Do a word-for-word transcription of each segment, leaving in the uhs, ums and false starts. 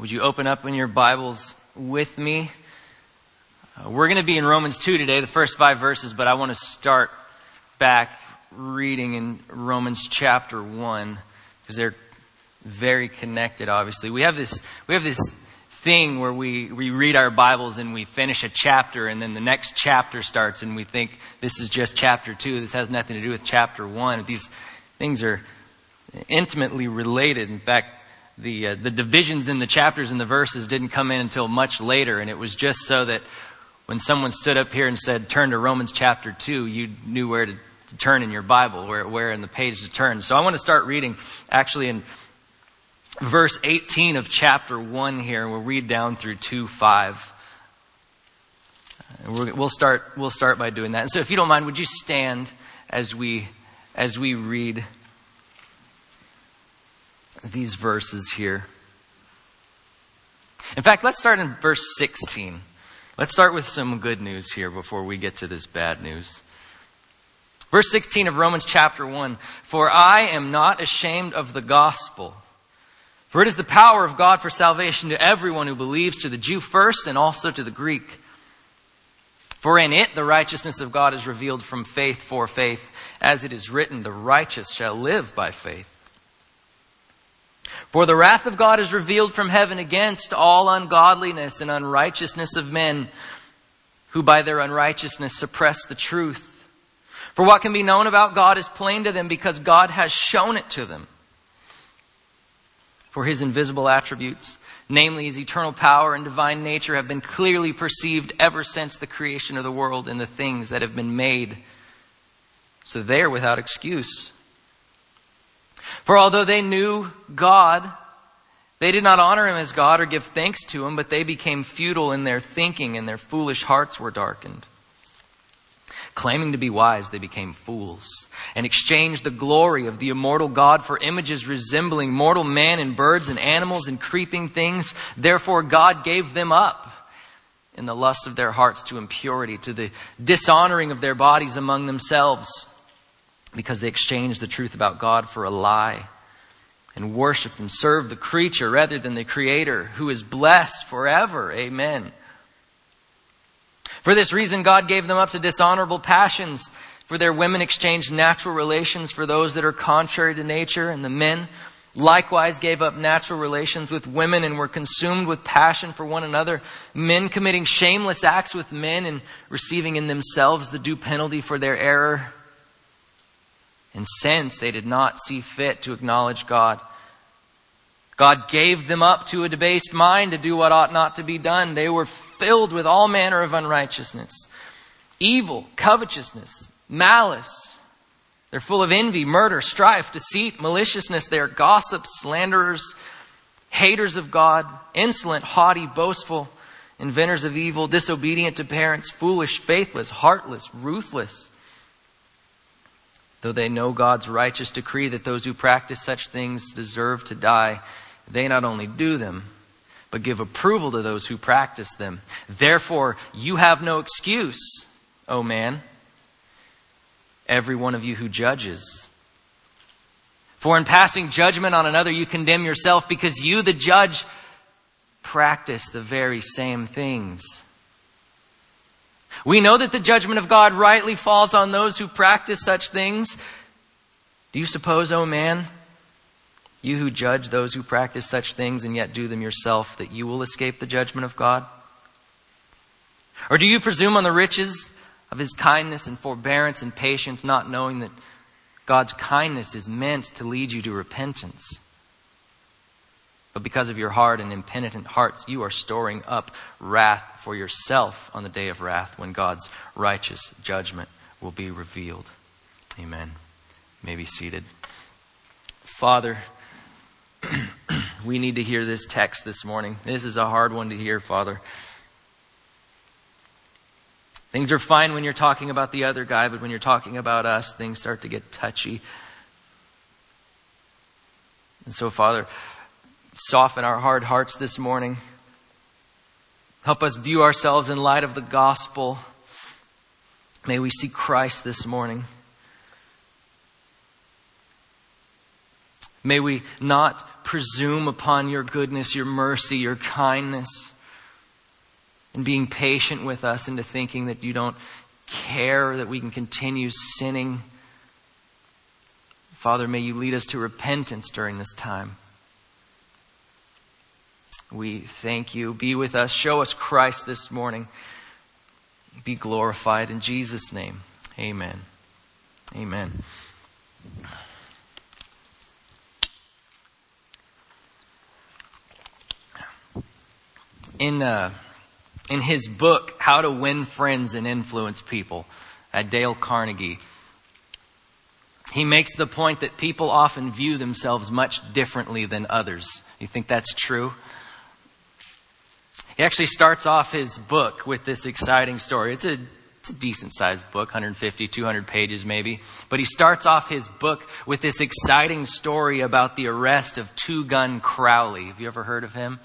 Would you open up in your Bibles with me? Uh, we're going to be in Romans two today, the first five verses, but I want to start back reading in Romans chapter one because they're very connected, obviously. We have this we have this thing where we, we read our Bibles and we finish a chapter and then the next chapter starts and we think this is just chapter two. This has nothing to do with chapter one. These things are intimately related. In fact, The uh, the divisions in the chapters and the verses didn't come in until much later, and it was just so that when someone stood up here and said, turn to Romans chapter two, you knew where to, to turn in your Bible, where, where in the page to turn. So I want to start reading actually in verse eighteen of chapter one here, and we'll read down through two five. Uh, we'll start we'll start by doing that. And so if you don't mind, would you stand as we as we read these verses here. In fact, let's start in verse sixteen. Let's start with some good news here before we get to this bad news. Verse sixteen of Romans chapter one. For I am not ashamed of the gospel, for it is the power of God for salvation to everyone who believes, to the Jew first and also to the Greek. For in it the righteousness of God is revealed from faith for faith, as it is written, the righteous shall live by faith. For the wrath of God is revealed from heaven against all ungodliness and unrighteousness of men, who by their unrighteousness suppress the truth. For what can be known about God is plain to them, because God has shown it to them. For his invisible attributes, namely his eternal power and divine nature, have been clearly perceived ever since the creation of the world and the things that have been made. So they are without excuse. For although they knew God, they did not honor him as God or give thanks to him, but they became futile in their thinking and their foolish hearts were darkened. Claiming to be wise, they became fools and exchanged the glory of the immortal God for images resembling mortal man and birds and animals and creeping things. Therefore God gave them up in the lust of their hearts to impurity, to the dishonoring of their bodies among themselves, because they exchanged the truth about God for a lie and worshiped and served the creature rather than the Creator, who is blessed forever. Amen. For this reason, God gave them up to dishonorable passions. For their women exchanged natural relations for those that are contrary to nature, and the men likewise gave up natural relations with women and were consumed with passion for one another, men committing shameless acts with men and receiving in themselves the due penalty for their error. And since they did not see fit to acknowledge God, God gave them up to a debased mind to do what ought not to be done. They were filled with all manner of unrighteousness, evil, covetousness, malice. They're full of envy, murder, strife, deceit, maliciousness. They are gossips, slanderers, haters of God, insolent, haughty, boastful, inventors of evil, disobedient to parents, foolish, faithless, heartless, ruthless. Though they know God's righteous decree that those who practice such things deserve to die, they not only do them, but give approval to those who practice them. Therefore, you have no excuse, O man, every one of you who judges. For in passing judgment on another, you condemn yourself, because you, the judge, practice the very same things. We know that the judgment of God rightly falls on those who practice such things. Do you suppose, O man, you who judge those who practice such things and yet do them yourself, that you will escape the judgment of God? Or do you presume on the riches of his kindness and forbearance and patience, not knowing that God's kindness is meant to lead you to repentance? But because of your hard and impenitent hearts, you are storing up wrath for yourself on the day of wrath, when God's righteous judgment will be revealed. Amen. You may be seated. Father, we need to hear this text this morning. This is a hard one to hear, Father. Things are fine when you're talking about the other guy, but when you're talking about us, things start to get touchy. And so, Father, soften our hard hearts this morning. Help us view ourselves in light of the gospel. May we see Christ this morning. May we not presume upon your goodness, your mercy, your kindness, and being patient with us into thinking that you don't care that we can continue sinning. Father, may you lead us to repentance during this time. We thank you. Be with us. Show us Christ this morning. Be glorified in Jesus' name. Amen. Amen. In uh, in his book, How to Win Friends and Influence People, at Dale Carnegie, he makes the point that people often view themselves much differently than others. You think that's true? He actually starts off his book with this exciting story. It's a, it's a decent-sized book, one hundred fifty, two hundred pages maybe. But he starts off his book with this exciting story about the arrest of Two Gun Crowley. Have you ever heard of him?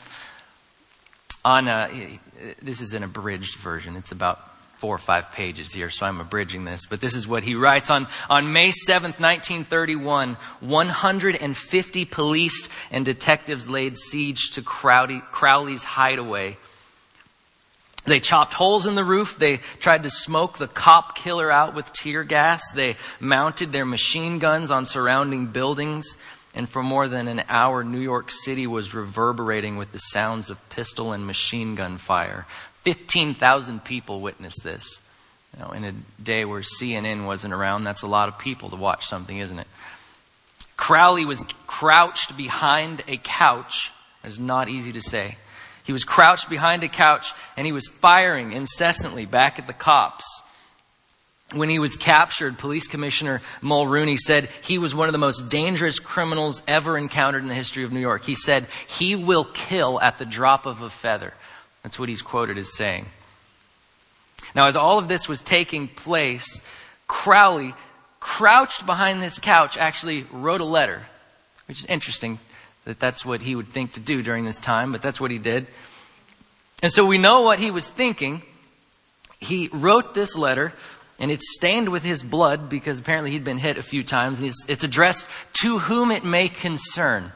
On a, this is an abridged version. It's about four or five pages here, so I'm abridging this. But this is what he writes. On, on May seventh, nineteen thirty-one, one hundred fifty police and detectives laid siege to Crowley, Crowley's hideaway. They chopped holes in the roof. They tried to smoke the cop killer out with tear gas. They mounted their machine guns on surrounding buildings. And for more than an hour, New York City was reverberating with the sounds of pistol and machine gun fire. fifteen thousand people witnessed this. You know, in a day where C N N wasn't around, that's a lot of people to watch something, isn't it? Crowley was crouched behind a couch. It's not easy to say. He was crouched behind a couch and he was firing incessantly back at the cops. When he was captured, Police Commissioner Mulrooney said he was one of the most dangerous criminals ever encountered in the history of New York. He said, "He will kill at the drop of a feather." That's what he's quoted as saying. Now, as all of this was taking place, Crowley, crouched behind this couch, actually wrote a letter, which is interesting that that's what he would think to do during this time, but that's what he did. And so we know what he was thinking. He wrote this letter, and it's stained with his blood because apparently he'd been hit a few times. And it's, it's addressed to whom it may concern.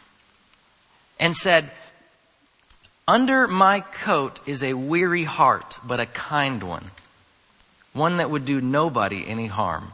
And said, "Under my coat is a weary heart, but a kind one. One that would do nobody any harm."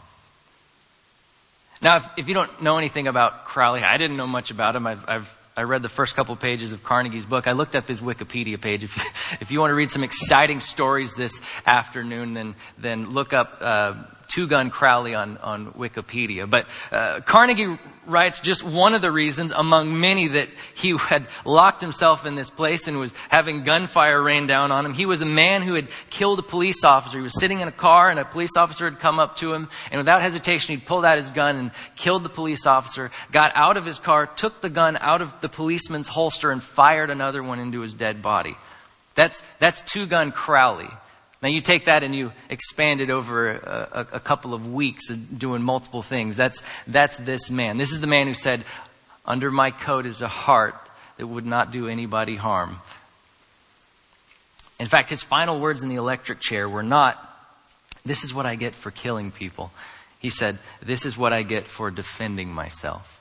Now, if, if you don't know anything about Crowley, I didn't know much about him. I've, I've I read the first couple of pages of Carnegie's book. I looked up his Wikipedia page. If you, if you want to read some exciting stories this afternoon, then then look up uh, Two Gun Crowley on, on Wikipedia. But uh, Carnegie writes just one of the reasons among many that he had locked himself in this place and was having gunfire rain down on him. He was a man who had killed a police officer. He was sitting in a car and a police officer had come up to him, and without hesitation he pulled out his gun and killed the police officer, got out of his car, took the gun out of the policeman's holster and fired another one into his dead body. That's, that's Two Gun Crowley. Now you take that and you expand it over a, a, a couple of weeks of doing multiple things. That's, that's this man. This is the man who said, "Under my coat is a heart that would not do anybody harm." In fact, his final words in the electric chair were not, "This is what I get for killing people." He said, "This is what I get for defending myself."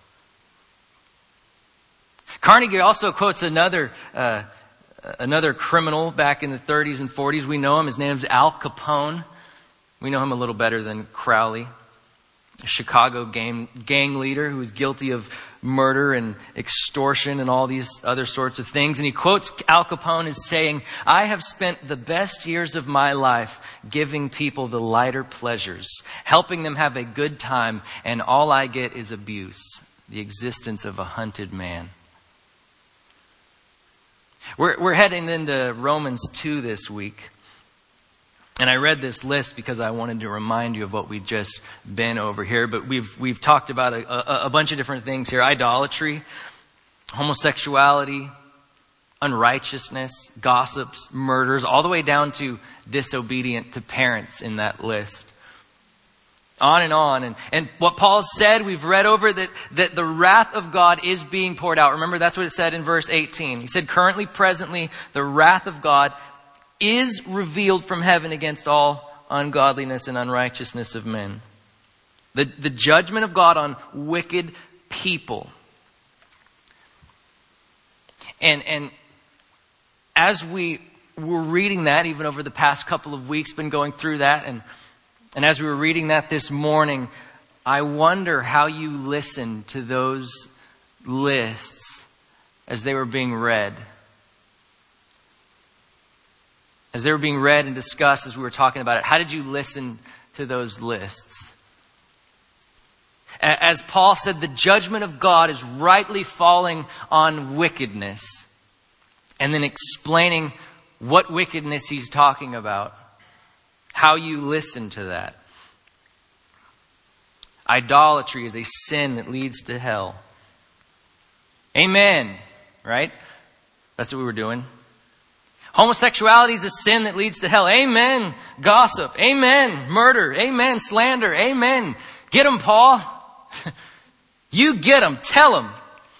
Carnegie also quotes another uh, Another criminal back in the thirties and forties. We know him. His name's Al Capone. We know him a little better than Crowley. A Chicago gang, gang leader who was guilty of murder and extortion and all these other sorts of things. And he quotes Al Capone as saying, "I have spent the best years of my life giving people the lighter pleasures, helping them have a good time, and all I get is abuse, the existence of a hunted man." We're, we're heading into Romans two this week. And I read this list because I wanted to remind you of what we've just been over here. But we've we've talked about a, a, a bunch of different things here. Idolatry, homosexuality, unrighteousness, gossips, murders, all the way down to disobedient to parents in that list. On and on. And, and what Paul said, we've read over that, that the wrath of God is being poured out. Remember, that's what it said in verse eighteen. He said, "Currently, presently, the wrath of God is revealed from heaven against all ungodliness and unrighteousness of men." The, the judgment of God on wicked people. And, and as we were reading that, even over the past couple of weeks, been going through that, and, and as we were reading that this morning, I wonder how you listened to those lists as they were being read. As they were being read and discussed as we were talking about it, how did you listen to those lists? As Paul said, the judgment of God is rightly falling on wickedness. And then explaining what wickedness he's talking about. How you listen to that. Idolatry is a sin that leads to hell. Amen. Right? That's what we were doing. Homosexuality is a sin that leads to hell. Amen. Gossip. Amen. Murder. Amen. Slander. Amen. Get them, Paul. You get them. Tell them.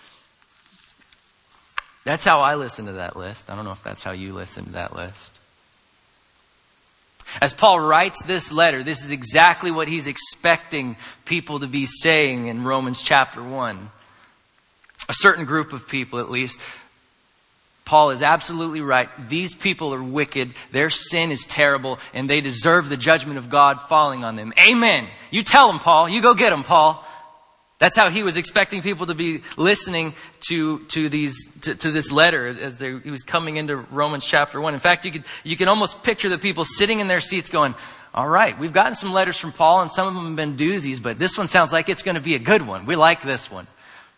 That's how I listen to that list. I don't know if that's how you listen to that list. As Paul writes this letter, this is exactly what he's expecting people to be saying in Romans chapter one. A certain group of people, at least. Paul is absolutely right. These people are wicked. Their sin is terrible, and they deserve the judgment of God falling on them. Amen. You tell them, Paul. You go get them, Paul. That's how he was expecting people to be listening to to these to, to this letter as they, he was coming into Romans chapter one. In fact, you could you can almost picture the people sitting in their seats going, "All right, we've gotten some letters from Paul, and some of them have been doozies, but this one sounds like it's going to be a good one. We like this one."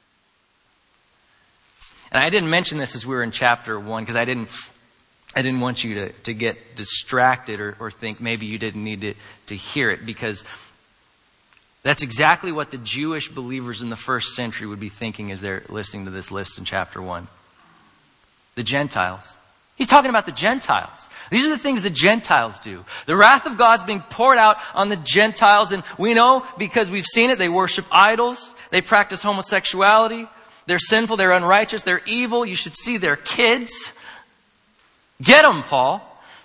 And I didn't mention this as we were in chapter one because I didn't I didn't want you to to get distracted or, or think maybe you didn't need to to hear it, because that's exactly what the Jewish believers in the first century would be thinking as they're listening to this list in chapter one. The Gentiles. He's talking about the Gentiles. These are the things the Gentiles do. The wrath of God's being poured out on the Gentiles, and we know because we've seen it. They worship idols. They practice homosexuality. They're sinful. They're unrighteous. They're evil. You should see their kids. Get them, Paul.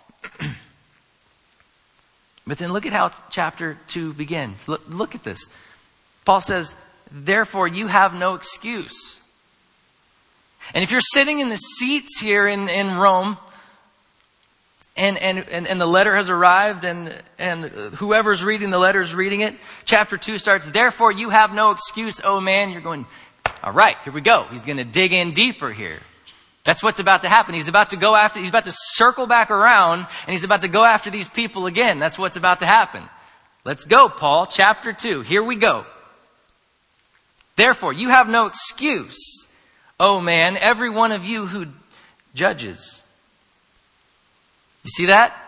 But then look at how chapter two begins. Look, look at this. Paul says, therefore you have no excuse. And if you're sitting in the seats here in, in Rome, and, and, and, and the letter has arrived, and, and whoever's reading the letter is reading it, chapter two starts, therefore you have no excuse, oh man. You're going, all right, here we go. He's going to dig in deeper here. That's what's about to happen. He's about to go after, he's about to circle back around, and he's about to go after these people again. That's what's about to happen. Let's go, Paul. Chapter two. Here we go. Therefore, you have no excuse, oh man, every one of you who judges. You see that?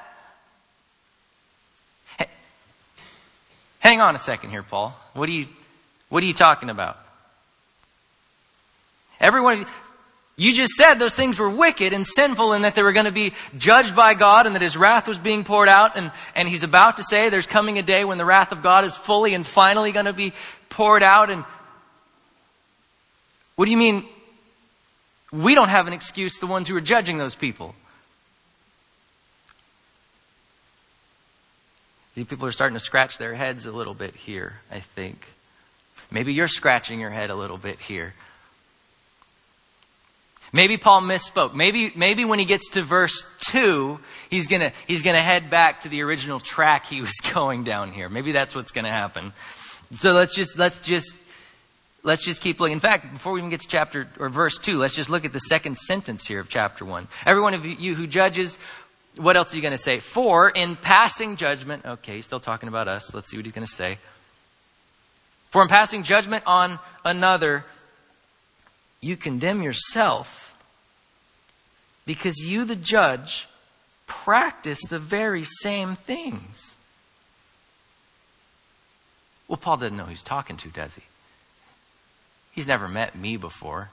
Hang on a second here, Paul. What are you, what are you talking about? Every one of you... You just said those things were wicked and sinful and that they were going to be judged by God and that his wrath was being poured out. And, and he's about to say there's coming a day when the wrath of God is fully and finally going to be poured out. And what do you mean we don't have an excuse, the ones who are judging those people? These people are starting to scratch their heads a little bit here, I think. Maybe you're scratching your head a little bit here. Maybe Paul misspoke. Maybe, maybe when he gets to verse two, he's gonna, he's gonna head back to the original track he was going down here. Maybe that's what's gonna happen. So let's just, let's just, let's just keep looking. In fact, before we even get to chapter or verse two, let's just look at the second sentence here of chapter one. Every one of you who judges, what else are you gonna say? For in passing judgment, okay, he's still talking about us. Let's see what he's gonna say. For in passing judgment on another, you condemn yourself, because you, the judge, practice the very same things. Well, Paul doesn't know who he's talking to, does he? He's never met me before.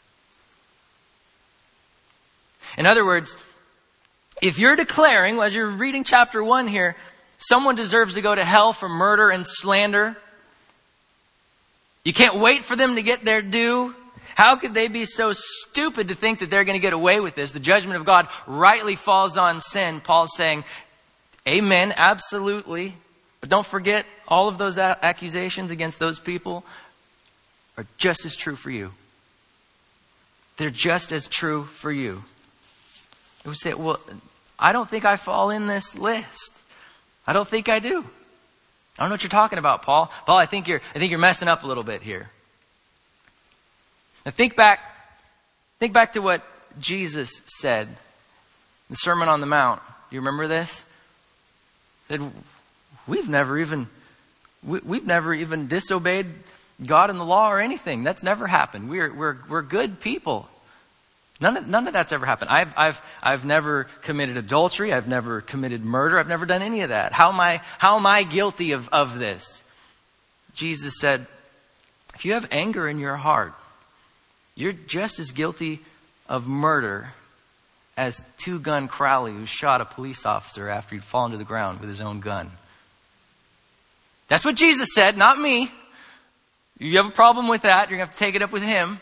In other words, if you're declaring, as you're reading chapter one here, someone deserves to go to hell for murder and slander, you can't wait for them to get their due. How could they be so stupid to think that they're going to get away with this? The judgment of God rightly falls on sin. Paul's saying, amen, absolutely. But don't forget, all of those accusations against those people are just as true for you. they're just as true for you. And we say, well, I don't think I fall in this list. I don't think I do. I don't know what you're talking about, Paul. Paul, I think you're, I think you're messing up a little bit here. Now think back, think back to what Jesus said in the Sermon on the Mount. Do you remember this? He said, we've never even, we, we've never even disobeyed God and the law or anything. That's never happened. We're, we're, we're good people. None of, none of that's ever happened. I've, I've, I've never committed adultery. I've never committed murder. I've never done any of that. How am I, how am I guilty of, of this? Jesus said, if you have anger in your heart, you're just as guilty of murder as Two Gun Crowley, who shot a police officer after he'd fallen to the ground with his own gun. That's what Jesus said, not me. You have a problem with that, you're going to have to take it up with him.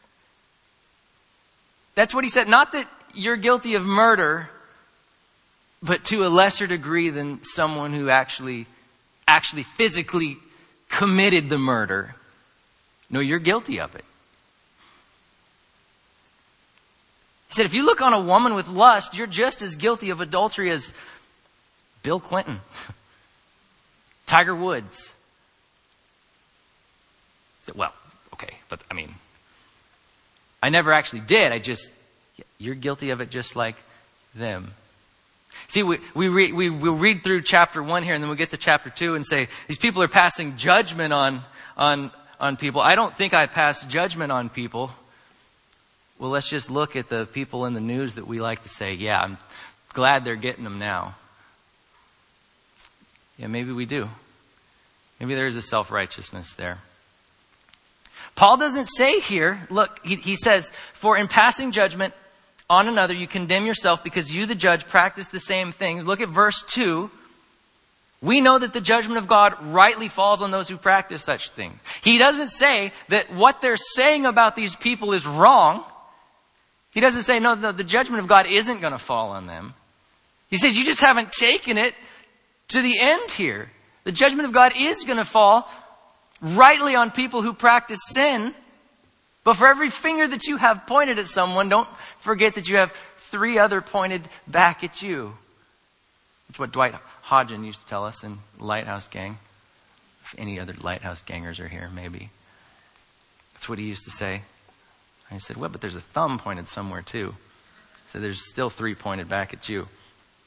That's what he said. Not that you're guilty of murder, but to a lesser degree than someone who actually, actually physically committed the murder. No, you're guilty of it. He said, if you look on a woman with lust, you're just as guilty of adultery as Bill Clinton, Tiger Woods. He said, well, okay, but I mean, I never actually did. I just, you're guilty of it just like them. See, we, we read, we, we'll read through chapter one here and then we'll get to chapter two and say, these people are passing judgment on, on, on people. I don't think I pass judgment on people. Well, let's just look at the people in the news that we like to say, yeah, I'm glad they're getting them now. Yeah, maybe we do. Maybe there is a self-righteousness there. Paul doesn't say here, look, he, he says, for in passing judgment on another, you condemn yourself because you, the judge, practice the same things. Look at verse two. We know that the judgment of God rightly falls on those who practice such things. He doesn't say that what they're saying about these people is wrong. He doesn't say, no, no the judgment of God isn't going to fall on them. He says, you just haven't taken it to the end here. The judgment of God is going to fall rightly on people who practice sin. But for every finger that you have pointed at someone, don't forget that you have three other pointed back at you. That's what Dwight Hodgen used to tell us in Lighthouse Gang. If any other Lighthouse Gangers are here, maybe. That's what he used to say. And he said, well, but there's a thumb pointed somewhere too. So there's still three pointed back at you.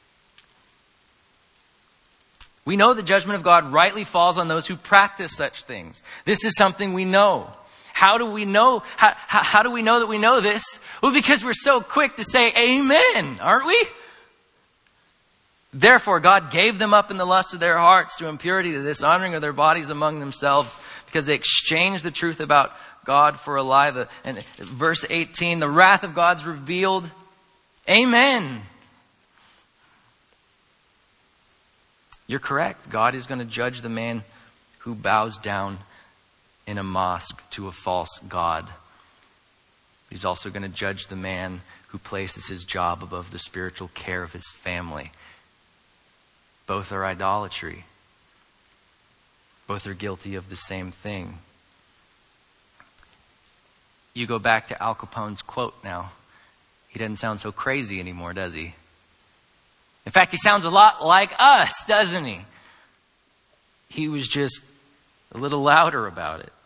We know the judgment of God rightly falls on those who practice such things. This is something we know. How do we know? How, how, how do we know that we know this? Well, because we're so quick to say amen, aren't we? Therefore, God gave them up in the lust of their hearts to impurity, the dishonoring of their bodies among themselves, because they exchanged the truth about God for a lie. The, and verse eighteen, the wrath of God's revealed. Amen. You're correct. God is going to judge the man who bows down in a mosque to a false god. He's also going to judge the man who places his job above the spiritual care of his family. Both are idolatry. Both are guilty of the same thing. You go back to Al Capone's quote now. He doesn't sound so crazy anymore, does he? In fact, he sounds a lot like us, doesn't he? He was just a little louder about it.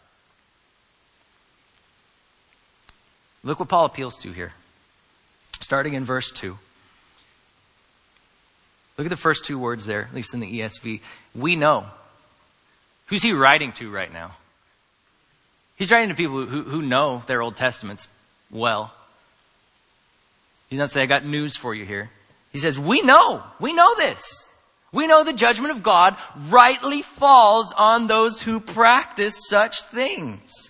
Look what Paul appeals to here. Starting in verse two. Look at the first two words there, at least in the E S V. We know. Who's he writing to right now? He's writing to people who, who know their Old Testaments well. He's not saying, I got news for you here. He says, we know. We know this. We know the judgment of God rightly falls on those who practice such things.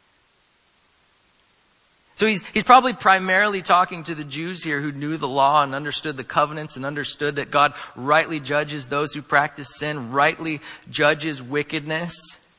So he's, he's probably primarily talking to the Jews here who knew the law and understood the covenants and understood that God rightly judges those who practice sin, rightly judges wickedness.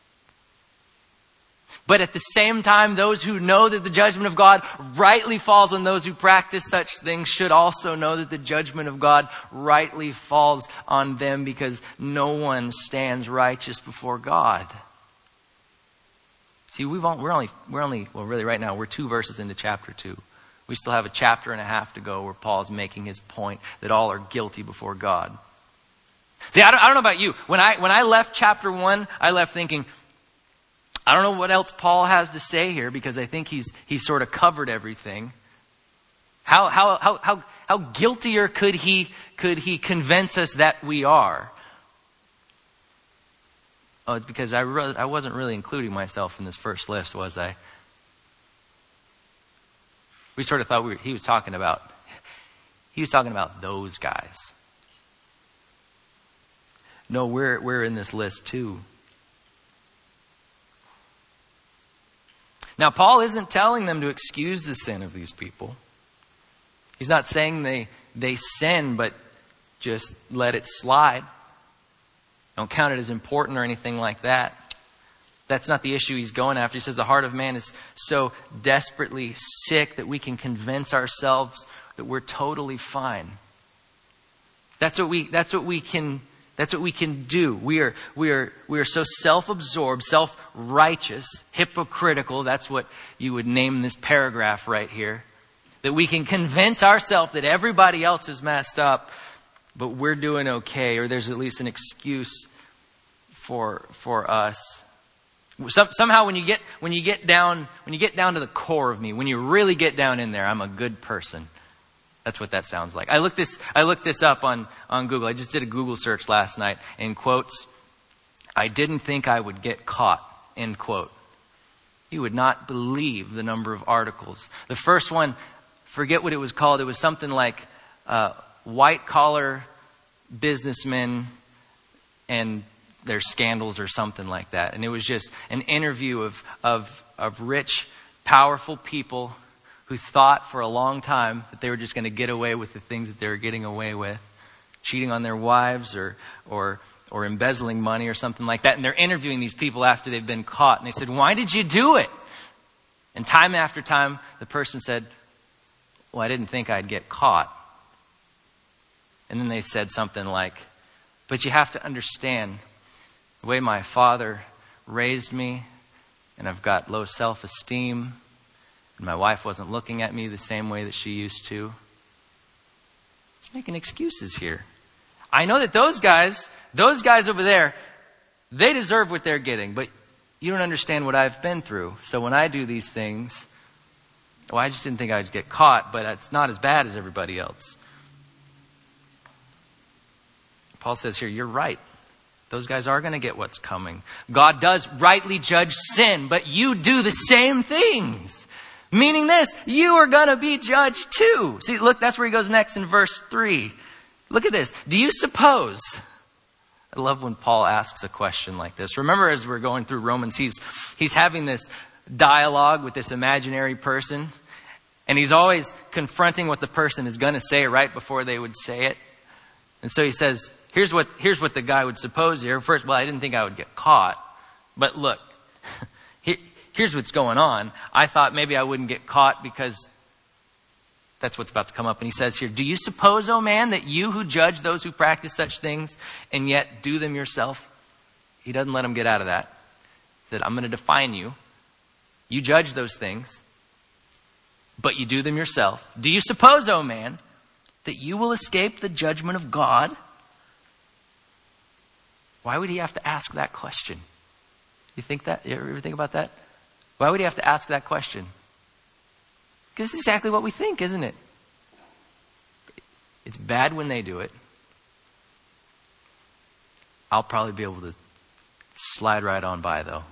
But at the same time, those who know that the judgment of God rightly falls on those who practice such things should also know that the judgment of God rightly falls on them, because no one stands righteous before God. See, we've all, we're only, we're only, well, really right now, we're two verses into chapter two. We still have a chapter and a half to go where Paul's making his point that all are guilty before God. See, I don't, I don't know about you. When I, when I left chapter one, I left thinking, I don't know what else Paul has to say here because I think he's, he's sort of covered everything. How, how, how, how, how guiltier could he, could he convince us that we are? Oh, it's because I, re- I wasn't really including myself in this first list, was I? We sort of thought we were, he was talking about, he was talking about those guys. No, we're, we're in this list too. Now, Paul isn't telling them to excuse the sin of these people. He's not saying they, they sin, but just let it slide. Don't count it as important or anything like that. That's not the issue he's going after. He says the heart of man is so desperately sick that we can convince ourselves that we're totally fine. That's what we, that's what we can, that's what we can do. We are, we are, we are so self-absorbed, self-righteous, hypocritical. That's what you would name this paragraph right here. That we can convince ourselves that everybody else is messed up, but we're doing okay, or there's at least an excuse for, for us. Some, somehow when you get, when you get down, when you get down to the core of me, when you really get down in there, I'm a good person. That's what that sounds like. I looked this, I looked this up on, on Google. I just did a Google search last night in quotes. I didn't think I would get caught, end quote. You would not believe the number of articles. The first one, forget what it was called. It was something like, uh, white collar businessmen and their scandals or something like that. And it was just an interview of, of, of rich, powerful people who thought for a long time that they were just going to get away with the things that they were getting away with, cheating on their wives or, or, or embezzling money or something like that. And they're interviewing these people after they've been caught. And they said, why did you do it? And time after time, the person said, well, I didn't think I'd get caught. And then they said something like, but you have to understand the way my father raised me, and I've got low self-esteem, and my wife wasn't looking at me the same way that she used to. Just making excuses here. I know that those guys, those guys over there, they deserve what they're getting, but you don't understand what I've been through. So when I do these things, well, I just didn't think I'd get caught, but it's not as bad as everybody else. Paul says here, you're right. Those guys are going to get what's coming. God does rightly judge sin, but you do the same things. Meaning this, you are going to be judged too. See, look, that's where he goes next in verse three. Look at this. Do you suppose... I love when Paul asks a question like this. Remember, as we're going through Romans, he's he's having this dialogue with this imaginary person. And he's always confronting what the person is going to say right before they would say it. And so he says, here's what here's what the guy would suppose here. First, well, I didn't think I would get caught. But look, here, here's what's going on. I thought maybe I wouldn't get caught because that's what's about to come up. And he says here, do you suppose, O man, that you who judge those who practice such things and yet do them yourself? He doesn't let him get out of that. He said, I'm going to define you. You judge those things, but you do them yourself. Do you suppose, O man, that you will escape the judgment of God? Why would he have to ask that question? You think that? You ever think about that? Why would he have to ask that question? Because it's exactly what we think, isn't it? It's bad when they do it. I'll probably be able to slide right on by, though.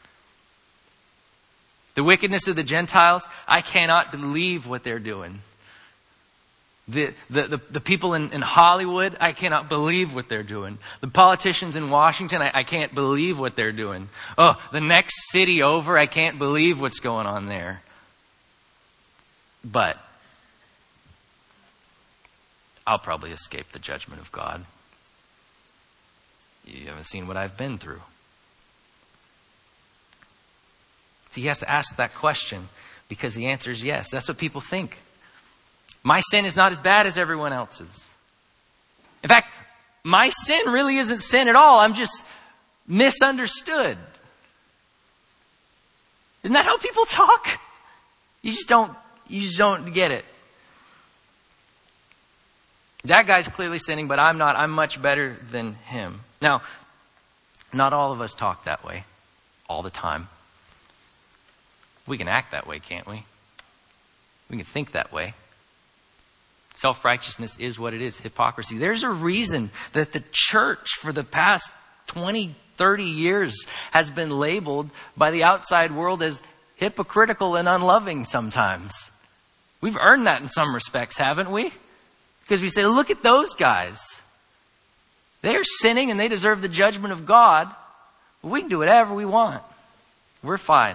The wickedness of the Gentiles, I cannot believe what they're doing. The, the, the, the people in, in Hollywood, I cannot believe what they're doing. The politicians in Washington, I, I can't believe what they're doing. Oh, the next city over, I can't believe what's going on there. But I'll probably escape the judgment of God. You haven't seen what I've been through. So he has to ask that question because the answer is yes. That's what people think. My sin is not as bad as everyone else's. In fact, my sin really isn't sin at all. I'm just misunderstood. Isn't that how people talk? You just don't, you just don't get it. That guy's clearly sinning, but I'm not. I'm much better than him. Now, not all of us talk that way all the time. We can act that way, can't we? We can think that way. Self-righteousness is what it is, hypocrisy. There's a reason that the church for the past twenty, thirty years has been labeled by the outside world as hypocritical and unloving sometimes. We've earned that in some respects, haven't we? Because we say, look at those guys. They're sinning and they deserve the judgment of God. But we can do whatever we want. We're fine.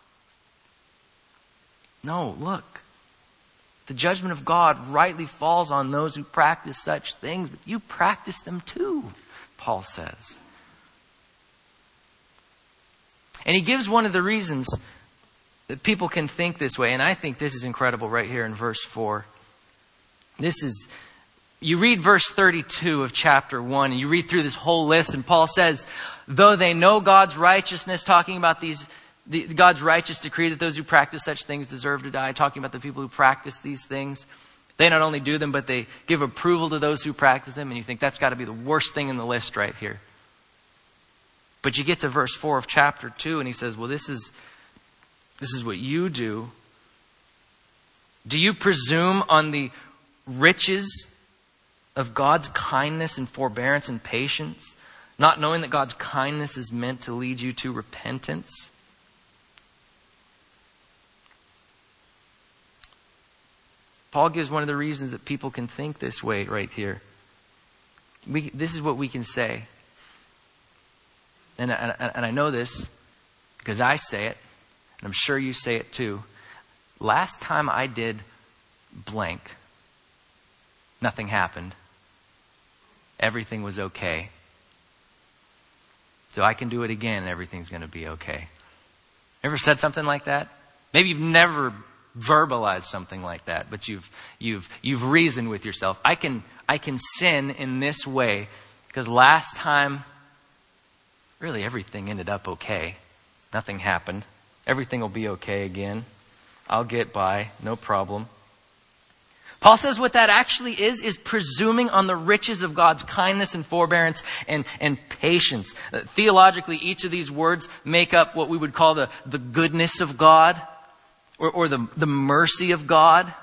No, look. The judgment of God rightly falls on those who practice such things, but you practice them too, Paul says. And he gives one of the reasons that people can think this way, and I think this is incredible right here in verse four. This is, you read verse thirty-two of chapter one, and you read through this whole list, and Paul says, though they know God's righteousness, talking about these The, God's righteous decree that those who practice such things deserve to die, talking about the people who practice these things. They not only do them, but they give approval to those who practice them. And you think that's got to be the worst thing in the list right here. But you get to verse four of chapter two and he says, well, this is, this is what you do. Do you presume on the riches of God's kindness and forbearance and patience, not knowing that God's kindness is meant to lead you to repentance? Paul gives one of the reasons that people can think this way right here. We, this is what we can say. And, and, and I know this because I say it, and I'm sure you say it too. Last time I did blank, nothing happened. Everything was okay. So I can do it again and everything's going to be okay. Ever said something like that? Maybe you've never verbalize something like that, but you've you've you've reasoned with yourself. I can I can sin in this way because last time really everything ended up okay. Nothing happened. Everything will be okay again. I'll get by, no problem. Paul says what that actually is, is presuming on the riches of God's kindness and forbearance and, and patience. Uh, theologically, each of these words make up what we would call the, the goodness of God. Or, or the, the mercy of God.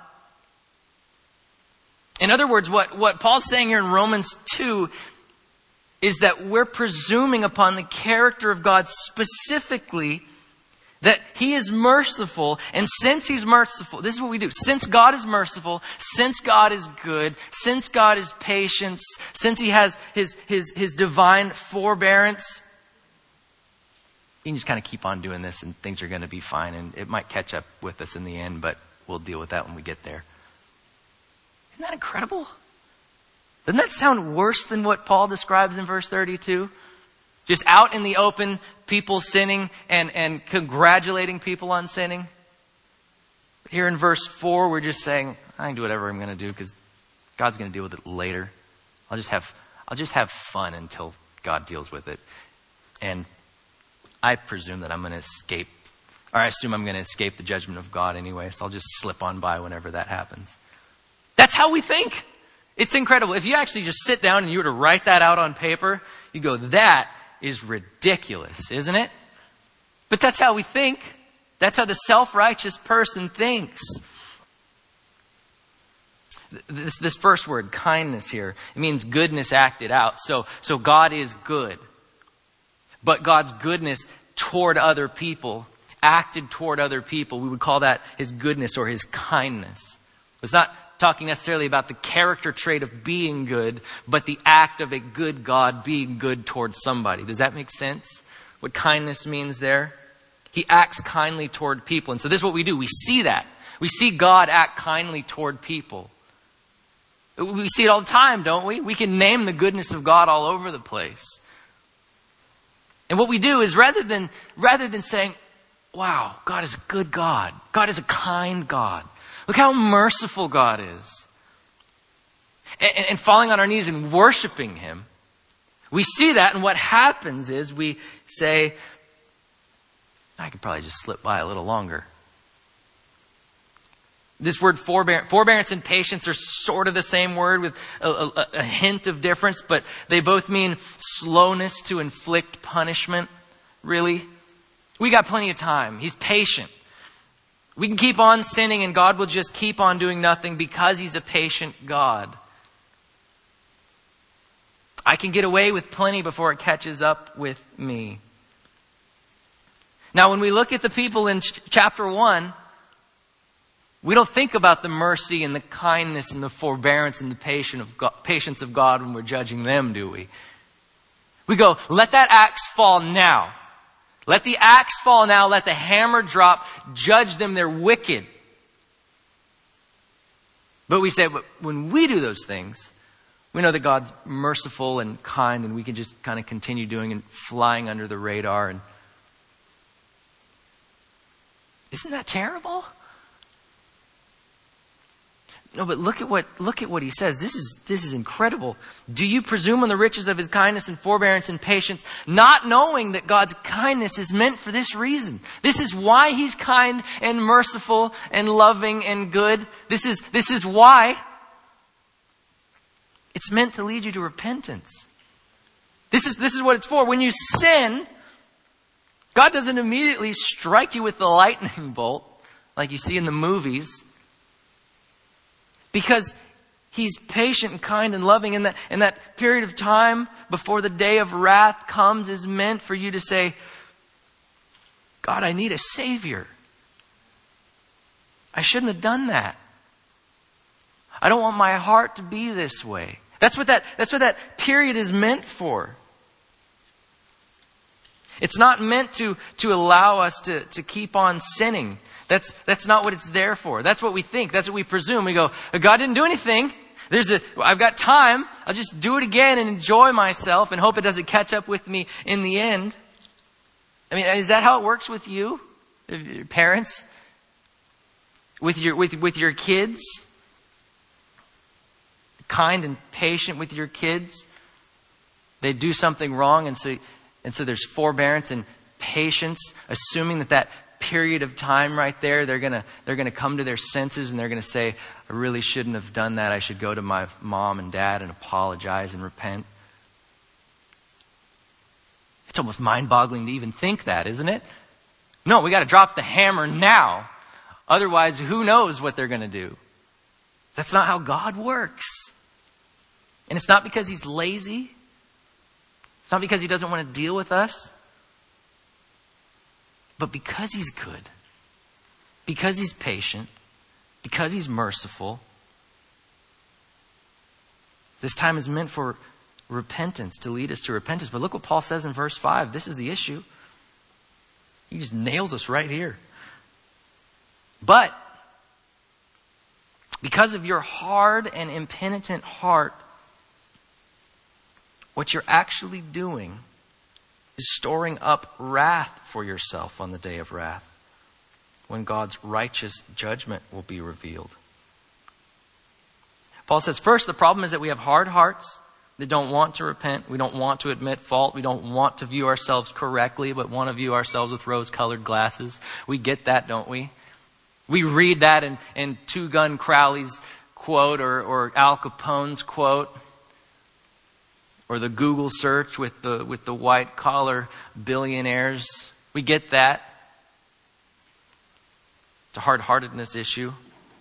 In other words, what, what Paul's saying here in Romans two is that we're presuming upon the character of God specifically that He is merciful. And since He's merciful, this is what we do. Since God is merciful, since God is good, since God is patient, since He has His, His, His divine forbearance, you can just kind of keep on doing this and things are going to be fine. And it might catch up with us in the end, but we'll deal with that when we get there. Isn't that incredible? Doesn't that sound worse than what Paul describes in verse thirty-two? Just out in the open, people sinning and, and congratulating people on sinning. Here in verse four, we're just saying, I can do whatever I'm going to do because God's going to deal with it later. I'll just have, I'll just have fun until God deals with it. And I presume that I'm going to escape, or I assume I'm going to escape the judgment of God anyway, so I'll just slip on by whenever that happens. That's how we think. It's incredible. If you actually just sit down and you were to write that out on paper, you go, that is ridiculous, isn't it? But that's how we think. That's how the self-righteous person thinks. This, this first word, kindness here, it means goodness acted out. So, so God is good. But God's goodness toward other people, acted toward other people, we would call that His goodness or His kindness. It's not talking necessarily about the character trait of being good, but the act of a good God being good towards somebody. Does that make sense? What kindness means there? He acts kindly toward people. And so this is what we do. We see that. We see God act kindly toward people. We see it all the time, don't we? We can name the goodness of God all over the place. And what we do is rather than rather than saying, wow, God is a good God. God is a kind God. Look how merciful God is. And, and falling on our knees and worshiping Him. We see that, and what happens is we say, I could probably just slip by a little longer. This word forbear- forbearance and patience are sort of the same word with a, a, a hint of difference, but they both mean slowness to inflict punishment, really. We got plenty of time. He's patient. We can keep on sinning and God will just keep on doing nothing because He's a patient God. I can get away with plenty before it catches up with me. Now, when we look at the people in ch- chapter one, we don't think about the mercy and the kindness and the forbearance and the patience of God, patience of God when we're judging them, do we? We go, let that axe fall now. Let the axe fall now. Let the hammer drop. Judge them. They're wicked. But we say, but when we do those things, we know that God's merciful and kind and we can just kind of continue doing and flying under the radar. And isn't that terrible? No, but look at what look at what he says. This is this is incredible. Do you presume on the riches of His kindness and forbearance and patience, not knowing that God's kindness is meant for this reason? This is why He's kind and merciful and loving and good. This is this is why it's meant to lead you to repentance. This is this is what it's for. When you sin, God doesn't immediately strike you with the lightning bolt like you see in the movies. Because He's patient and kind and loving. And that, and that period of time before the day of wrath comes is meant for you to say, God, I need a Savior. I shouldn't have done that. I don't want my heart to be this way. That's what that, that's what that period is meant for. It's not meant to, to allow us to, to keep on sinning. That's, that's not what it's there for. That's what we think. That's what we presume. We go, God didn't do anything. There's a, I've got time. I'll just do it again and enjoy myself and hope it doesn't catch up with me in the end. I mean, is that how it works with you? Your parents? With your, with, with your kids? Kind and patient with your kids? They do something wrong and so, and so there's forbearance and patience, assuming that that period of time right there, they're gonna they're gonna come to their senses and they're gonna say, I really shouldn't have done that. I should go to my mom and dad and apologize and repent. It's almost mind-boggling to even think that, isn't it? No, we got to drop the hammer now. Otherwise, who knows what they're gonna do? That's not how God works. And it's not because He's lazy. It's not because He doesn't want to deal with us. But because He's good, because He's patient, because He's merciful, this time is meant for repentance, to lead us to repentance. But look what Paul says in verse five. This is the issue. He just nails us right here. But because of your hard and impenitent heart, what you're actually doing is storing up wrath for yourself on the day of wrath, when God's righteous judgment will be revealed. Paul says, first, the problem is that we have hard hearts that don't want to repent. We don't want to admit fault. We don't want to view ourselves correctly, but want to view ourselves with rose-colored glasses. We get that, don't we? We read that in, in Two Gun Crowley's quote or, or Al Capone's quote. Or the Google search with the with the white collar billionaires. We get that. It's a hard-heartedness issue.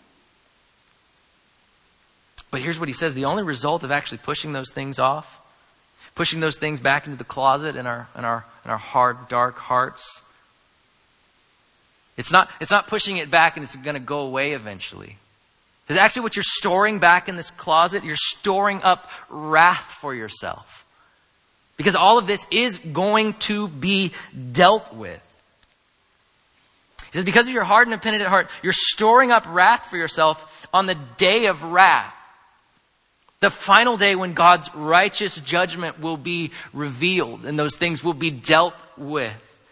But here's what he says. The only result of actually pushing those things off, pushing those things back into the closet in our in our in our hard, dark hearts. It's not it's not pushing it back and it's going to go away eventually. Because actually what you're storing back in this closet, you're storing up wrath for yourself. Because all of this is going to be dealt with. He says, because of your hard and impenitent heart, you're storing up wrath for yourself on the day of wrath. The final day when God's righteous judgment will be revealed and those things will be dealt with.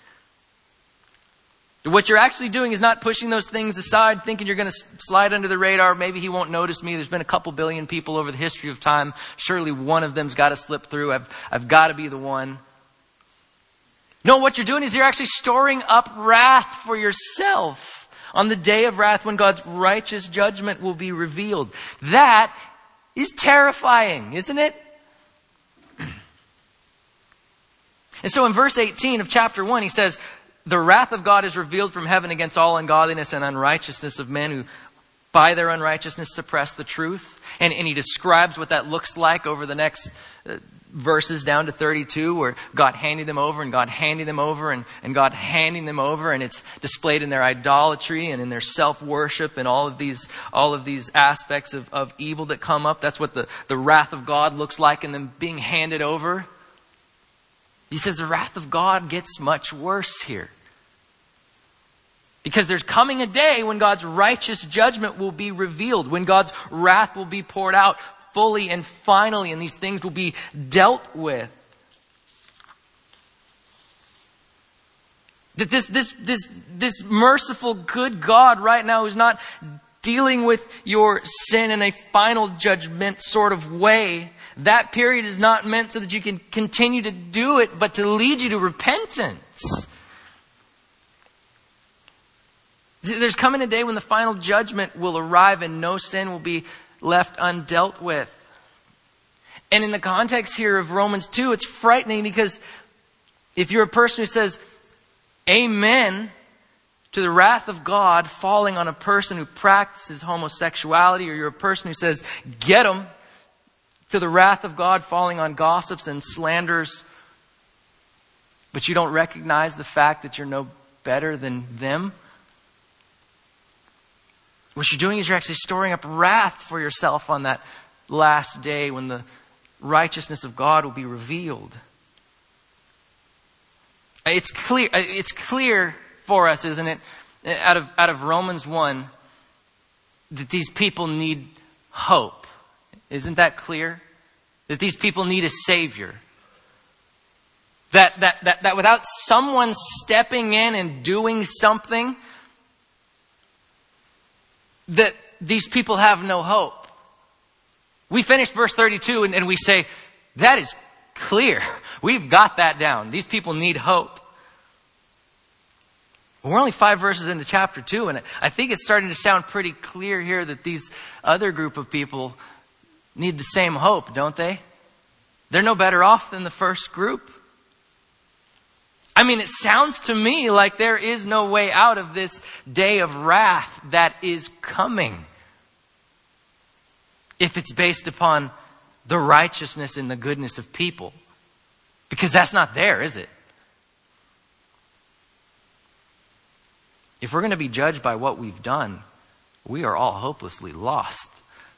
What you're actually doing is not pushing those things aside, thinking you're going to slide under the radar. Maybe he won't notice me. There's been a couple billion people over the history of time. Surely one of them's got to slip through. I've, I've got to be the one. No, what you're doing is you're actually storing up wrath for yourself on the day of wrath when God's righteous judgment will be revealed. That is terrifying, isn't it? And so in verse eighteen of chapter one, he says, the wrath of God is revealed from heaven against all ungodliness and unrighteousness of men who by their unrighteousness suppress the truth. And, and he describes what that looks like over the next uh, verses down to thirty-two, where God handing them over and God handing them over and, and God handing them over. And it's displayed in their idolatry and in their self-worship and all of these all of these aspects of, of evil that come up. That's what the, the wrath of God looks like in them being handed over. He says the wrath of God gets much worse here. Because there's coming a day when God's righteous judgment will be revealed, when God's wrath will be poured out fully and finally, and these things will be dealt with. That this, this, this, this merciful, good God right now is not dealing with your sin in a final judgment sort of way. That period is not meant so that you can continue to do it, but to lead you to repentance. There's coming a day when the final judgment will arrive and no sin will be left undealt with. And in the context here of Romans two, it's frightening because if you're a person who says, amen to the wrath of God falling on a person who practices homosexuality, or you're a person who says, get them, to the wrath of God falling on gossips and slanders, but you don't recognize the fact that you're no better than them, what you're doing is you're actually storing up wrath for yourself on that last day when the righteousness of God will be revealed. It's clear, it's clear for us, isn't it, out of, out of Romans one, that these people need hope. Isn't that clear? That these people need a Savior. That, that, that, that without someone stepping in and doing something, that these people have no hope. We finish verse thirty-two and, and we say, that is clear. We've got that down. These people need hope. We're only five verses into chapter two, and I think it's starting to sound pretty clear here that these other group of people need the same hope, don't they? They're no better off than the first group. I mean, it sounds to me like there is no way out of this day of wrath that is coming, if it's based upon the righteousness and the goodness of people. Because that's not there, is it? If we're going to be judged by what we've done, we are all hopelessly lost.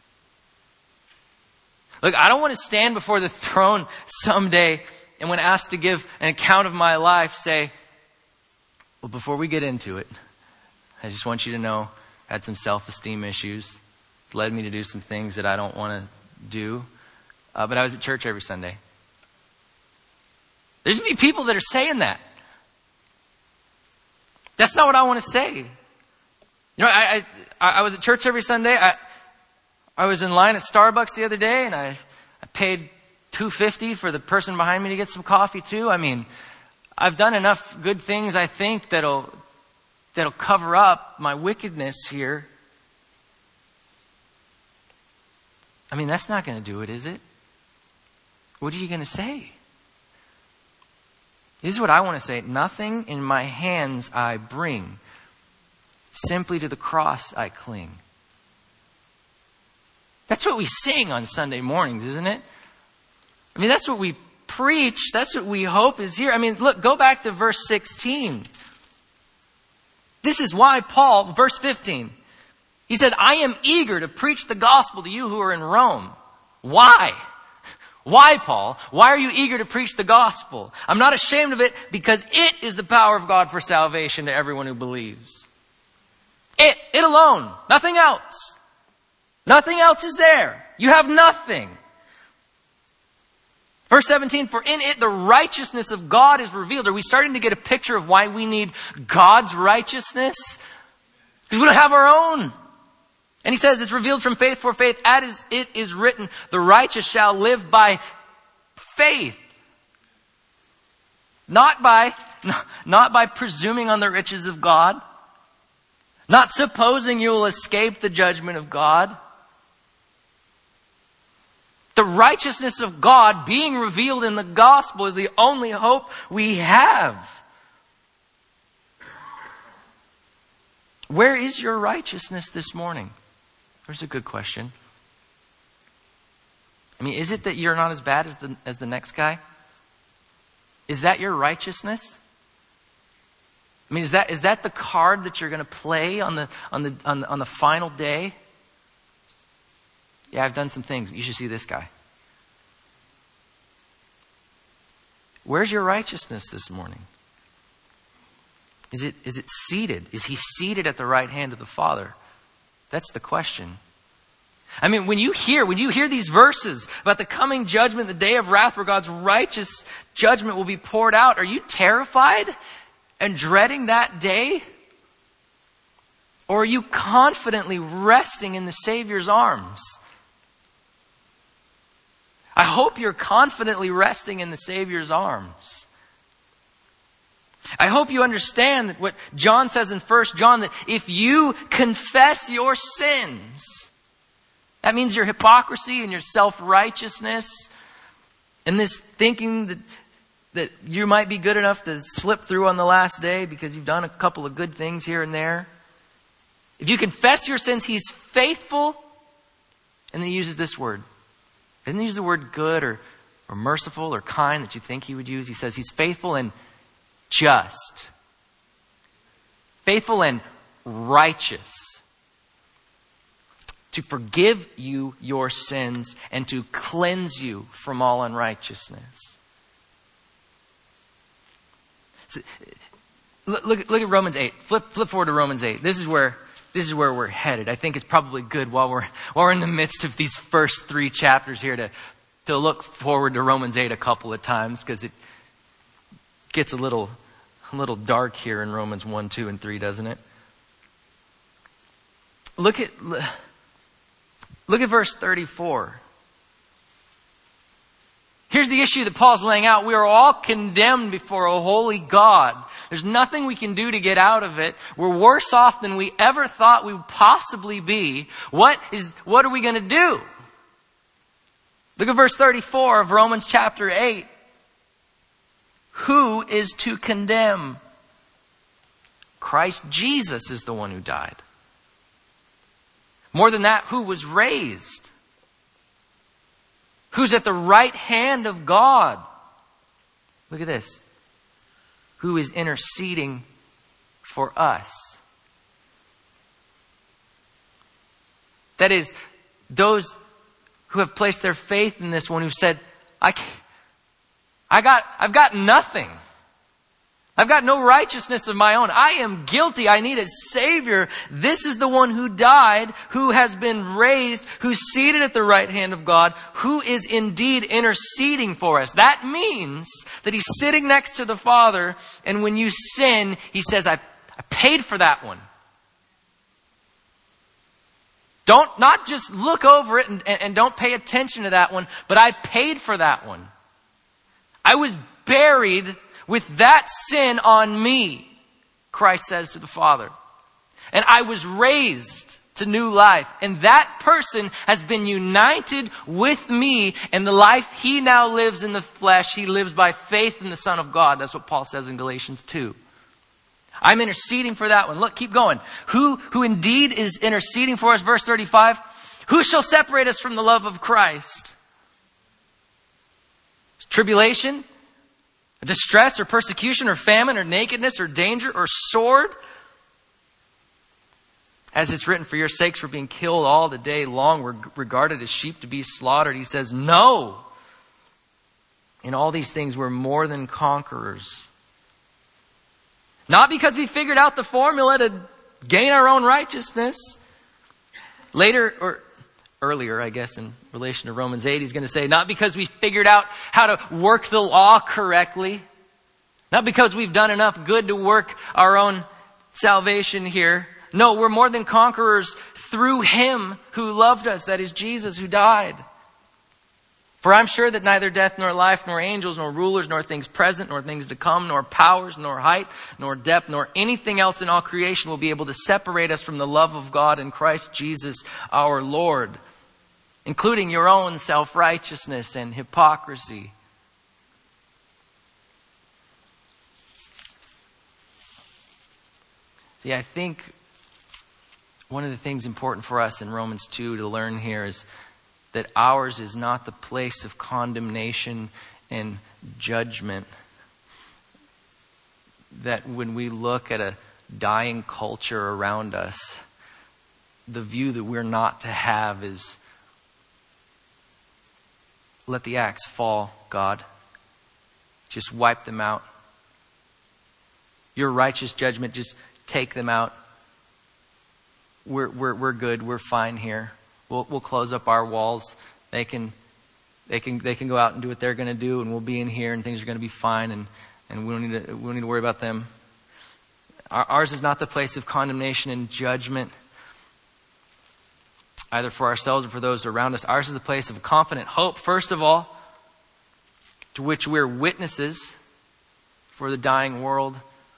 Look, I don't want to stand before the throne someday and when asked to give an account of my life, say, well, before we get into it, I just want you to know I had some self-esteem issues. It led me to do some things that I don't want to do. Uh, but I was at church every Sunday. There's going to be people that are saying that. That's not what I want to say. You know, I, I, I was at church every Sunday. I, I was in line at Starbucks the other day, and I, I paid two dollars and fifty cents for the person behind me to get some coffee too. I mean, I've done enough good things, I think, that'll that'll cover up my wickedness here. I mean, that's not going to do it, is it? What are you going to say? This is what I want to say. Nothing in my hands I bring. Simply to the cross I cling. That's what we sing on Sunday mornings, isn't it? I mean, that's what we preach. That's what we hope is here. I mean, look, go back to verse sixteen. This is why Paul, verse fifteen, he said, I am eager to preach the gospel to you who are in Rome. Why? Why, Paul? Why are you eager to preach the gospel? I'm not ashamed of it because it is the power of God for salvation to everyone who believes. It, it alone, nothing else. Nothing else is there. You have nothing. Verse seventeen, for in it the righteousness of God is revealed. Are we starting to get a picture of why we need God's righteousness? Because we don't have our own. And he says it's revealed from faith for faith, as it is written, the righteous shall live by faith. Not by, not by presuming on the riches of God. Not supposing you will escape the judgment of God. The righteousness of God being revealed in the gospel is the only hope we have. Where is your righteousness this morning? There's a good question. I mean, is it that you're not as bad as the, as the next guy? Is that your righteousness? I mean, is that is that the card that you're going to play on the on the on the, on the final day? Yeah, I've done some things, but you should see this guy. Where's your righteousness this morning? Is it is it seated? Is he seated at the right hand of the Father? That's the question. I mean, when you hear, when you hear these verses about the coming judgment, the day of wrath where God's righteous judgment will be poured out, are you terrified and dreading that day? Or are you confidently resting in the Savior's arms? I hope you're confidently resting in the Savior's arms. I hope you understand that what John says in First John, that if you confess your sins, that means your hypocrisy and your self-righteousness and this thinking that, that you might be good enough to slip through on the last day because you've done a couple of good things here and there. If you confess your sins, He's faithful. And then He uses this word. He doesn't use the word good or, or merciful or kind that you think He would use. He says He's faithful and just. Faithful and righteous. To forgive you your sins and to cleanse you from all unrighteousness. So, look, look at Romans eight. Flip, flip forward to Romans eight. This is where this is where we're headed. I think it's probably good while we're while we're in the midst of these first three chapters here to to look forward to Romans eight a couple of times, because it gets a little a little dark here in Romans one, two, and three, doesn't it? Look at look at verse thirty-four. Here's the issue that Paul's laying out. We are all condemned before a holy God. There's nothing we can do to get out of it. We're worse off than we ever thought we would possibly be. What is, what are we going to do? Look at verse thirty-four of Romans chapter eight. Who is to condemn? Christ Jesus is the one who died. More than that, who was raised? Who's at the right hand of God? Look at this. Who is interceding for us? That is, those who have placed their faith in this one, who said, I can't, I got, I've got nothing. I've got no righteousness of my own. I am guilty. I need a Savior. This is the one who died, who has been raised, who's seated at the right hand of God, who is indeed interceding for us. That means that He's sitting next to the Father, and when you sin, He says, I, I paid for that one. Don't not just look over it and, and, and don't pay attention to that one, but I paid for that one. I was buried with that sin on me, Christ says to the Father. And I was raised to new life. And that person has been united with me. And the life he now lives in the flesh, he lives by faith in the Son of God. That's what Paul says in Galatians two. I'm interceding for that one. Look, keep going. Who, who indeed is interceding for us? Verse thirty-five. Who shall separate us from the love of Christ? Tribulation? Distress or persecution or famine or nakedness or danger or sword? As it's written, for your sakes we're being killed all the day long. We're regarded as sheep to be slaughtered. He says, no. In all these things we're more than conquerors. Not because we figured out the formula to gain our own righteousness. Later, or earlier, I guess, in relation to Romans eight, he's going to say, not because we figured out how to work the law correctly. Not because we've done enough good to work our own salvation here. No, we're more than conquerors through Him who loved us. That is Jesus who died. For For I'm sure that neither death nor life, nor angels, nor rulers, nor things present, nor things to come, nor powers, nor height, nor depth, nor anything else in all creation will be able to separate us from the love of God in Christ Jesus our Lord, including your own self-righteousness and hypocrisy. See, I think one of the things important for us in Romans two to learn here is that ours is not the place of condemnation and judgment. That when we look at a dying culture around us, the view that we're not to have is, let the axe fall, God. Just wipe them out. Your righteous judgment, just take them out. We're we're we're good. We're fine here. We'll we'll close up our walls. They can they can they can go out and do what they're going to do, and we'll be in here, and things are going to be fine, and, and we don't need to we don't need to worry about them. Our, ours is not the place of condemnation and judgment, either for ourselves or for those around us. Ours is the place of confident hope, first of all, to which we're witnesses for the dying world.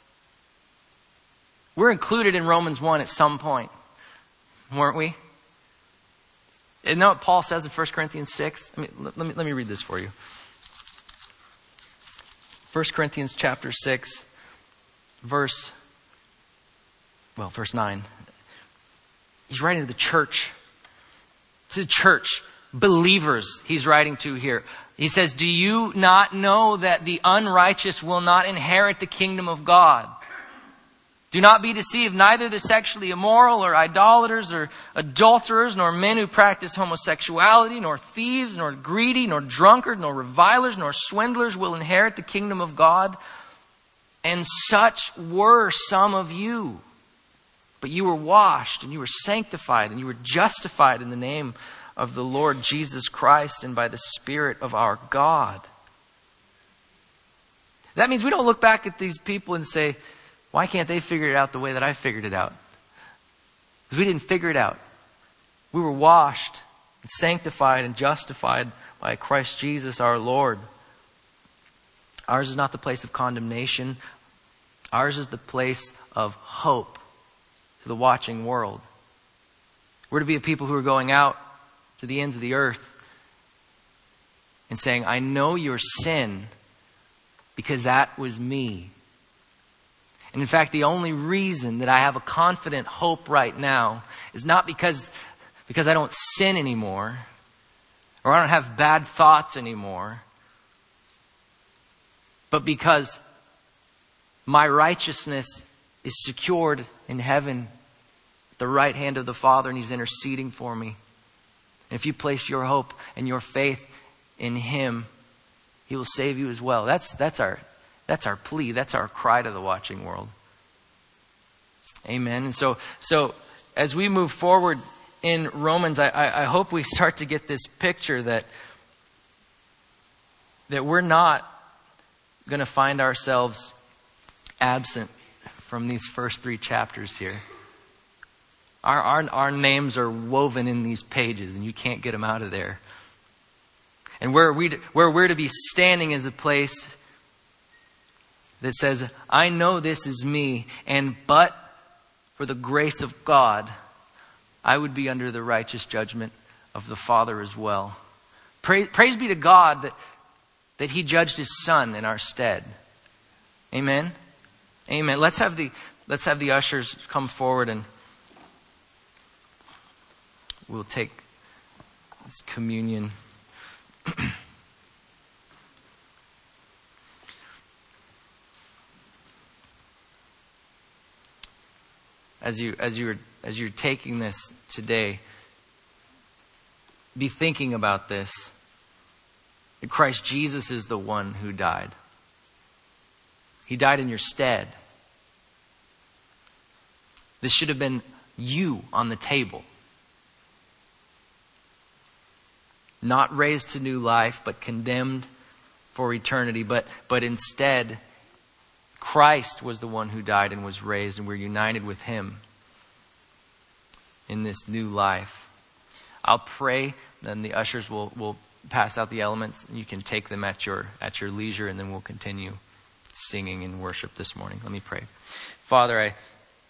We're included in Romans one at some point, weren't we? Isn't that what Paul says in First Corinthians six? I mean, let, let me let me read this for you. First Corinthians chapter six, verse, well, verse nine. He's writing to the church. To the church, believers he's writing to here. He says, do you not know that the unrighteous will not inherit the kingdom of God? Do not be deceived, neither the sexually immoral or idolaters or adulterers, nor men who practice homosexuality, nor thieves, nor greedy, nor drunkard, nor revilers, nor swindlers will inherit the kingdom of God. And such were some of you. But you were washed, and you were sanctified, and you were justified in the name of the Lord Jesus Christ and by the Spirit of our God. That means we don't look back at these people and say, why can't they figure it out the way that I figured it out? Because we didn't figure it out. We were washed and sanctified and justified by Christ Jesus our Lord. Ours is not the place of condemnation. Ours is the place of hope to the watching world. We're to be a people who are going out to the ends of the earth and saying, I know your sin because that was me. And in fact, the only reason that I have a confident hope right now is not because, because I don't sin anymore, or I don't have bad thoughts anymore, but because my righteousness is secured in heaven at the right hand of the Father, and He's interceding for me. And if you place your hope and your faith in Him, He will save you as well. That's that's our That's our plea. That's our cry to the watching world. Amen. And so, so as we move forward in Romans, I, I, I hope we start to get this picture that, that we're not going to find ourselves absent from these first three chapters here. Our, our, our names are woven in these pages, and you can't get them out of there. And where we where we're to be standing is a place that says, I know this is me, and but for the grace of God, I would be under the righteous judgment of the Father as well. Praise, praise be to God that, that He judged His Son in our stead. Amen? Amen. Let's have the let's have the ushers come forward, and we'll take this communion. As you as you're as you're taking this today, be thinking about this. That Christ Jesus is the one who died. He died in your stead. This should have been you on the table. Not raised to new life, but condemned for eternity. But but instead, Christ was the one who died and was raised, and we're united with Him in this new life. I'll pray, then the ushers will, will pass out the elements. You can take them at your at your leisure, and then we'll continue singing in worship this morning. Let me pray. Father, I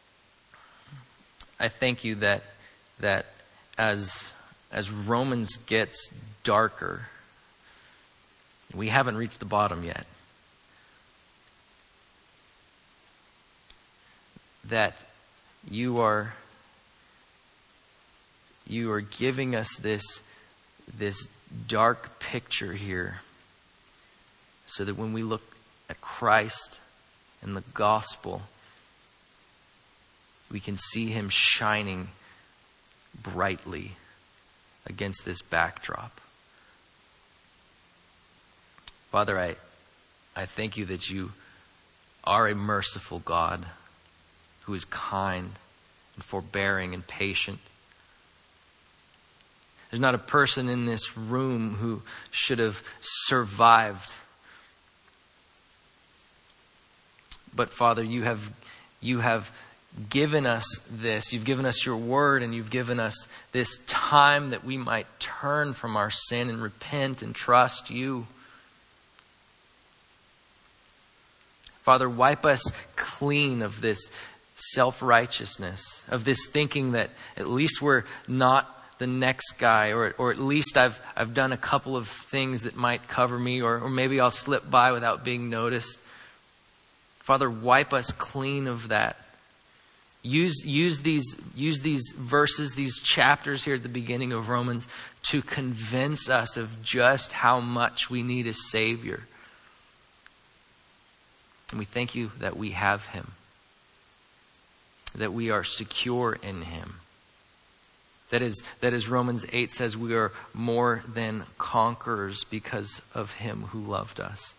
I thank you that that as as Romans gets darker, we haven't reached the bottom yet. That you are you are giving us this this dark picture here, so that when we look at Christ and the gospel, we can see him shining brightly against this backdrop. Father, I I thank you that you are a merciful God who is kind and forbearing and patient. There's not a person in this room who should have survived. But Father, you have you have given us this. You've given us your word, and you've given us this time that we might turn from our sin and repent and trust you. Father, wipe us clean of this self-righteousness, of this thinking that at least we're not the next guy, or or at least I've I've done a couple of things that might cover me, or, or maybe I'll slip by without being noticed. Father, wipe us clean of that. Use use these use these verses, these chapters here at the beginning of Romans to convince us of just how much we need a Savior. And we thank you that we have him, that we are secure in him. That is, that is Romans eight says, we are more than conquerors because of him who loved us.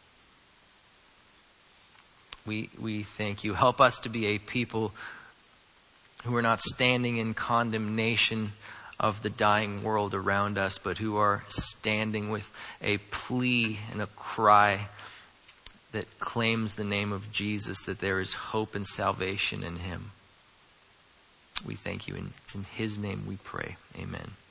We we thank you. Help us to be a people who are not standing in condemnation of the dying world around us, but who are standing with a plea and a cry that claims the name of Jesus, that there is hope and salvation in him. We thank you, and it's in his name we pray. Amen.